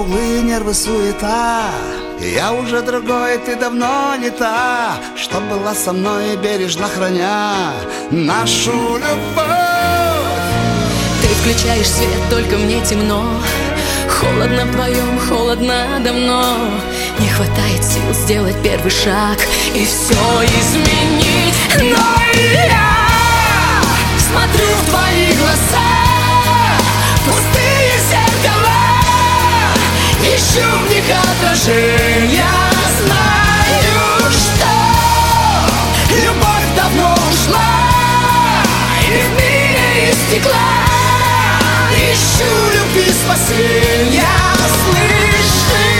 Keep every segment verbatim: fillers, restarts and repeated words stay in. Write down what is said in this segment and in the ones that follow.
углы, нервы, суета. Я уже другой, ты давно не та, что была со мной, бережно храня нашу любовь. Ты включаешь свет, только мне темно. Холодно вдвоем, холодно давно. Не хватает сил сделать первый шаг и все изменить. Но я смотрю в твои глаза, пустые зеркала, ищу в них отражения. Знаю, что любовь давно ушла, и в мире из стекла ищу любви спасения. Слышишь?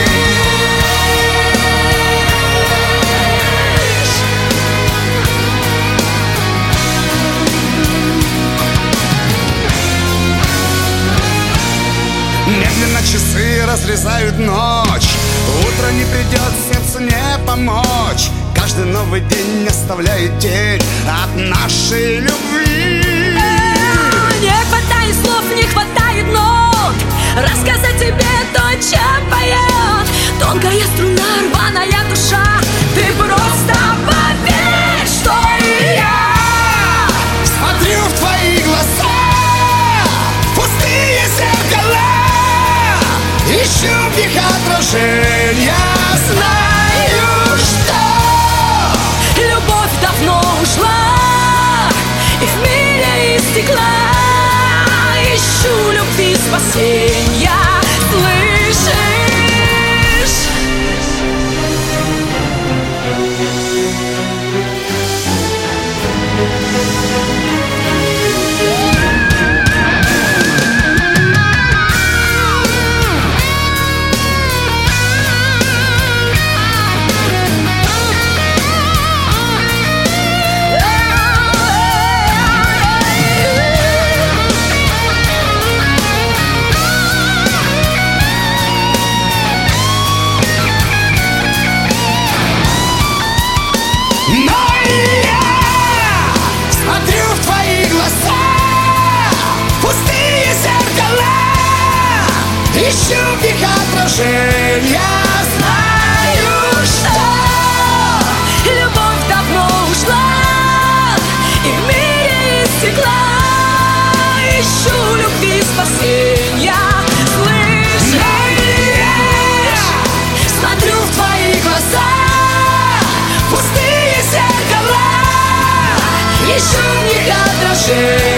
Медленно часы разрезают ночь, утро не придет, сердцу не помочь. Каждый новый день оставляет тень от нашей любви. Не хватает слов, не хватает нот рассказать тебе то, чем поет тонкая струна, рваная душа. Ты просто поверь, что и я смотрю в твои глаза, пустые зеркала, ищу в них отражения. знаю, что любовь давно ушла, и в мире из стекла ищу любви спасения. Слышишь? Ищу в них отражения. Знаю, что любовь давно ушла, и в мире из стекла ищу любви спасения. Слышишь? Смотрю в твои глаза, пустые зеркала, ищу в них отражения.